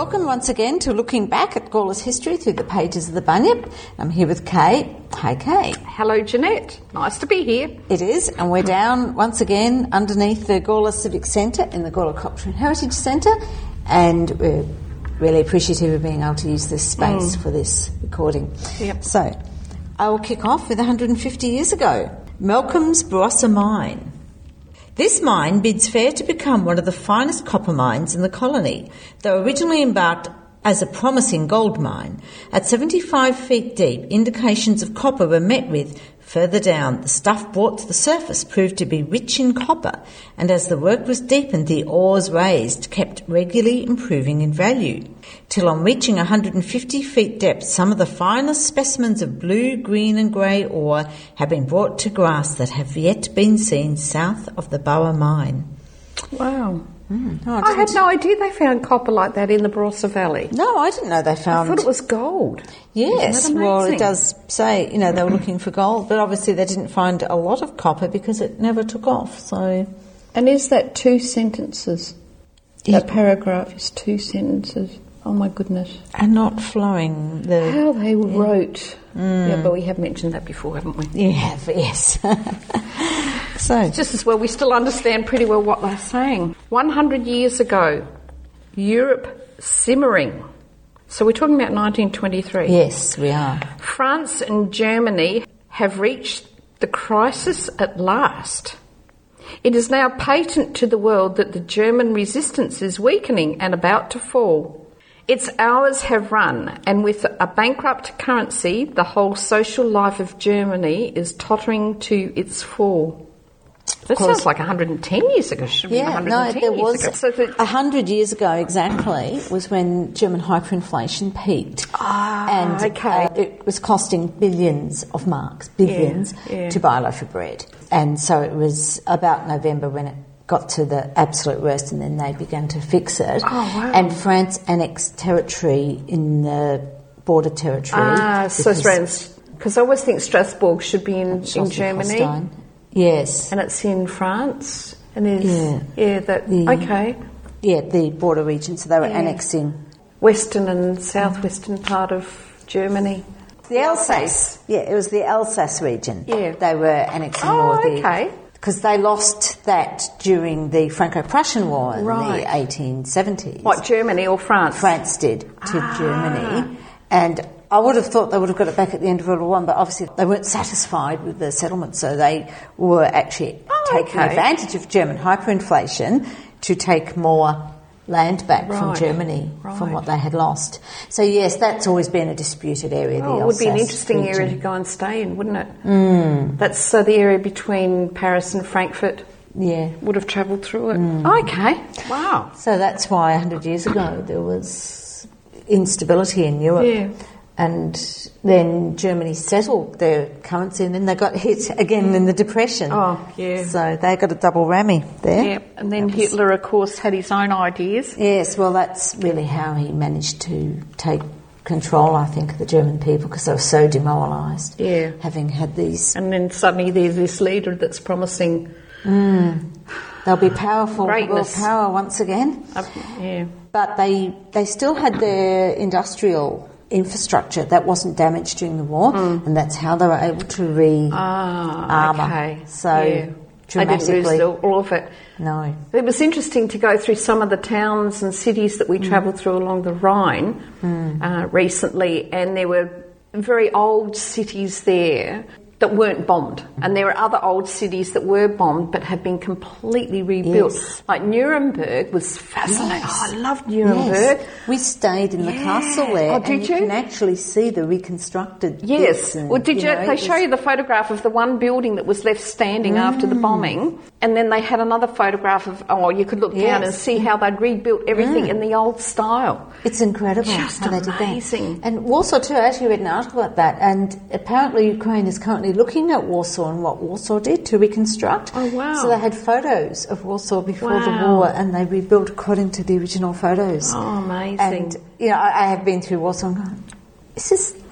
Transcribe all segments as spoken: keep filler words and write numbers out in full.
welcome once again to Looking Back at Gawler's History through the pages of the Bunyip. I'm here with Kay. Hi, Kay. Hello, Jeanette. Nice to be here. It is, and we're down once again underneath the Gawler Civic Centre in the Gawler Culture and Heritage Centre, and we're really appreciative of being able to use this space mm. for this recording. Yep. So, I will kick off with one hundred fifty years ago. Malcolm's Barossa Mine. This mine bids fair to become one of the finest copper mines in the colony, though originally embarked as a promising gold mine. At seventy-five feet deep, indications of copper were met with. Further down, the stuff brought to the surface proved to be rich in copper, and as the work was deepened, the ores raised kept regularly improving in value, till on reaching one hundred fifty feet depth, some of the finest specimens of blue, green and grey ore have been brought to grass that have yet been seen south of the Burra mine. Wow. Mm. Oh, I, I had no idea they found copper like that in the Barossa Valley. No, I didn't know they found... I thought it was gold. Yes, well, it does say, you know, they were looking for gold, but obviously they didn't find a lot of copper because it never took off, so... And is that two sentences? Yeah. That paragraph is two sentences. Oh, my goodness. And not flowing. The How they yeah. wrote. Mm. Yeah, but we have mentioned that before, haven't we? You have, yes. So, just as well, we still understand pretty well what they're saying. one hundred years ago, Europe simmering. So we're talking about nineteen twenty-three. Yes, we are. France and Germany have reached the crisis at last. It is now patent to the world that the German resistance is weakening and about to fall. Its hours have run, and with a bankrupt currency, the whole social life of Germany is tottering to its fall. That sounds like one hundred ten years ago. Should be yeah, one hundred no, ten there years was ago. So that, one hundred years ago exactly was when German hyperinflation peaked. Ah, and okay. uh, it was costing billions of marks, billions, yeah, yeah. to buy a loaf of bread. And so it was about November when it got to the absolute worst, and then they began to fix it. Oh, wow. And France annexed territory in the border territory. Ah, so because I always think Strasbourg should be in, in Germany. Yes. And it's in France. And there's, yeah. yeah, that, the, okay. Yeah, the border region, so they were yeah. annexing. Western and southwestern part of Germany. The Alsace. Yeah, it was the Alsace region. Yeah. They were annexing oh, more of the... okay. Because they lost that during the Franco-Prussian War in right. the eighteen seventies. What, Germany or France? France did to ah. Germany. And I would have thought they would have got it back at the end of World War One, but obviously they weren't satisfied with the settlement, so they were actually oh, taking okay. advantage of German hyperinflation to take more land back right. from Germany right. from what they had lost. So yes, that's always been a disputed area. Oh, the it would be an Alsace interesting region. area to go and stay in, wouldn't it? Mm. That's so the area between Paris and Frankfurt. Yeah. Would have travelled through it. Mm. Okay. Wow. So that's why one hundred years ago there was instability in Europe. Yeah. And then Germany settled their currency, and then they got hit again in the Depression. Oh, yeah. So they got a double whammy there. Yeah, and then was... Hitler, of course, had his own ideas. Yes, well, that's really how he managed to take control, I think, of the German people, because they were so demoralised. Yeah. Having had these... And then suddenly there's this leader that's promising... Mm. They'll be powerful, greatness. World power once again. Uh, yeah. But they they still had their industrial infrastructure that wasn't damaged during the war, mm. and that's how they were able to re ah, armour. Okay. So yeah. dramatically, I didn't lose all of it. No. It was interesting to go through some of the towns and cities that we mm. travelled through along the Rhine mm. uh, recently, and there were very old cities there that weren't bombed, and there are other old cities that were bombed but have been completely rebuilt. Yes. Like Nuremberg was fascinating. Yes. Oh, I loved Nuremberg. Yes. We stayed in yeah. the castle there, oh, did and you, you can actually see the reconstructed yes. bits. And, well, did you? you know, they show was... you the photograph of the one building that was left standing mm. after the bombing, and then they had another photograph of. Oh, you could look yes. down and see how they'd rebuilt everything mm. in the old style. It's incredible Just how amazing. they did that. And Warsaw too. I actually read an article about that, and apparently Ukraine is currently looking at Warsaw and what Warsaw did to reconstruct. Oh, wow. So they had photos of Warsaw before wow. the war, and they rebuilt according to the original photos. Oh, amazing. And, you know, I, I have been through Warsaw and gone, this is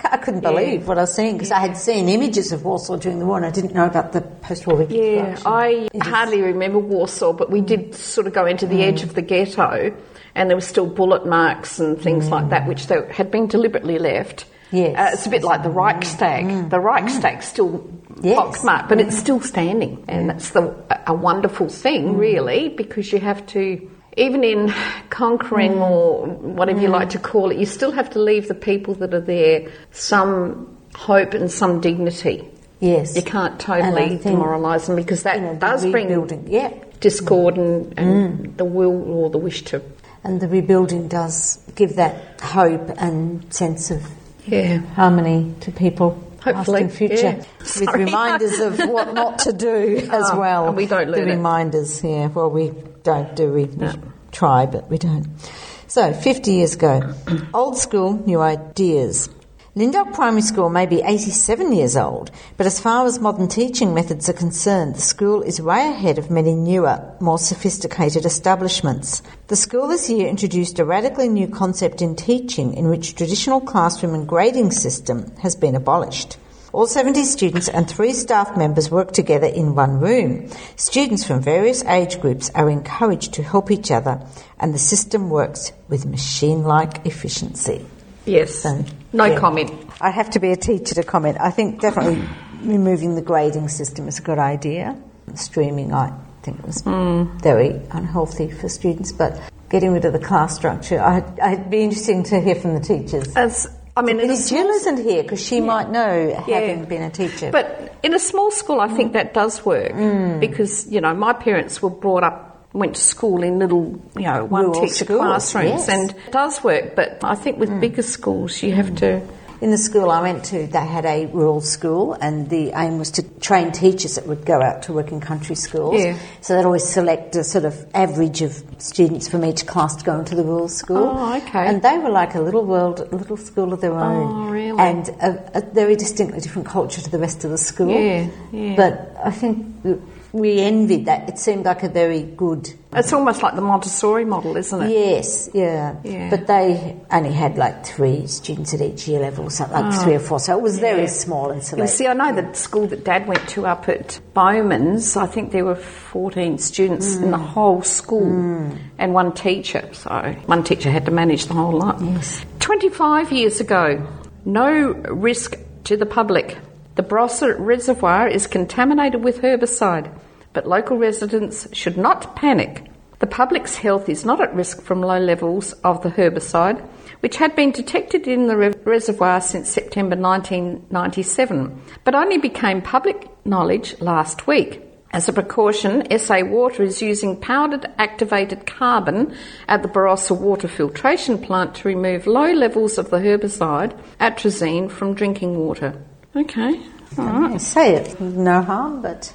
I couldn't believe yeah. what I was seeing because yeah. I had seen images of Warsaw during the war and I didn't know about the post-war reconstruction. Yeah, I it hardly is... remember Warsaw, but we mm. did sort of go into the mm. edge of the ghetto and there were still bullet marks and things mm. like that, which they had been deliberately left. Yes. Uh, it's a bit like the Reichstag. Mm. The Reichstag's still yes. pockmarked, but mm. it's still standing. And that's the, a wonderful thing, mm. really, because you have to... Even in conquering mm. or whatever mm. you like to call it, you still have to leave the people that are there some hope and some dignity. Yes. You can't totally demoralise them because that you know, does bring yeah. discord and, and mm. the will or the wish to. And the rebuilding does give that hope and sense of yeah. harmony to people. Hopefully, in future, yeah. with Sorry. reminders of what not to do as oh, well. And we don't learn the it. reminders, yeah. Well, we don't do. We, no. we try, but we don't. So, fifty years ago, old school, new ideas. Lindale Primary School may be eighty-seven years old, but as far as modern teaching methods are concerned, the school is way ahead of many newer, more sophisticated establishments. The school this year introduced a radically new concept in teaching in which traditional classroom and grading system has been abolished. All seventy students and three staff members work together in one room. Students from various age groups are encouraged to help each other, and the system works with machine-like efficiency. Yes. So, no yeah. comment. I have to be a teacher to comment. I think definitely removing the grading system is a good idea. Streaming, I think, was mm. very unhealthy for students, but getting rid of the class structure, I'd, I'd be interesting to hear from the teachers. As I mean, Jill small... isn't here because she yeah. might know, yeah. having been a teacher. But in a small school, I think mm. that does work mm. because, you know, my parents were brought up, went to school in little, you know, one-teacher classrooms, yes. and it does work. But I think with mm. bigger schools, you have mm. to... In the school I went to, they had a rural school, and the aim was to train teachers that would go out to work in country schools. Yeah. So they'd always select a sort of average of students from each class to go into the rural school. Oh, okay. And they were like a little world, a little school of their own. Oh, really? And a, a very distinctly different culture to the rest of the school. Yeah, yeah. But I think we envied that. It seemed like a very good... It's almost like the Montessori model, isn't it? Yes, yeah. yeah. But they only had like three students at each year level, something like oh. three or four. So it was very yeah. small and select. You see, I know the school that Dad went to up at Bowman's, I think there were fourteen students mm. in the whole school mm. and one teacher. So one teacher had to manage the whole lot. Yes. twenty-five years ago, no risk to the public. The Barossa Reservoir is contaminated with herbicide, but local residents should not panic. The public's health is not at risk from low levels of the herbicide, which had been detected in the re- reservoir since September nineteen ninety-seven, but only became public knowledge last week. As a precaution, S A Water is using powdered activated carbon at the Barossa water filtration plant to remove low levels of the herbicide atrazine from drinking water. Okay, all right. Say it, no harm, but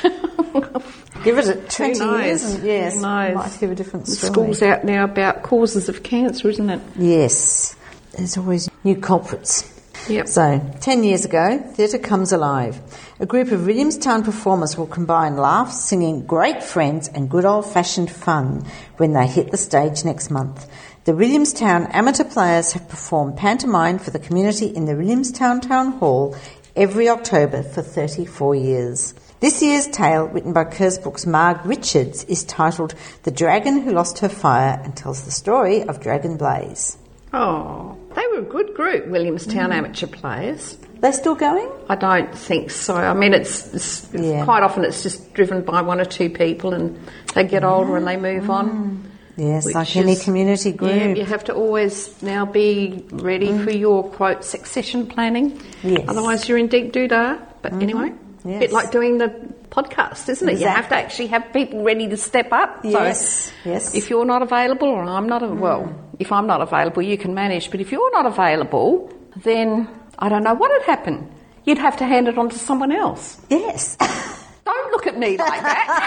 give it a twenty years and yes, might hear a different story. The school's out now about causes of cancer, isn't it? Yes, there's always new culprits. Yep. So, ten years ago, Theatre Comes Alive. A group of Williamstown performers will combine laughs, singing, great friends and good old-fashioned fun when they hit the stage next month. The Williamstown amateur players have performed pantomime for the community in the Williamstown Town Hall every October for thirty-four years. This year's tale, written by Kersbrook's Marg Richards, is titled The Dragon Who Lost Her Fire and tells the story of Dragon Blaze. Oh, they were a good group, Williamstown mm. amateur players. They're still going? I don't think so. I mean, it's, it's yeah. quite often it's just driven by one or two people and they get older mm. and they move mm. on. Yes, like any is, community group. Yeah, you have to always now be ready mm. for your, quote, succession planning. Yes. Otherwise you're in deep doo-dah. But mm-hmm. anyway, yes. a bit like doing the podcast, isn't it? Exactly. You have to actually have people ready to step up. Yes, so yes. If you're not available or I'm not, mm. well, if I'm not available, you can manage. But if you're not available, then I don't know what would happen. You'd have to hand it on to someone else. Yes. Don't look at me like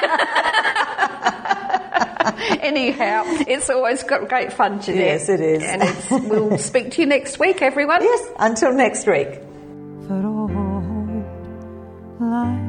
that. Anyhow, it's always got great fun, Jeanette. Yes, it is. And it's, we'll speak to you next week, everyone. Yes, until next week. For all life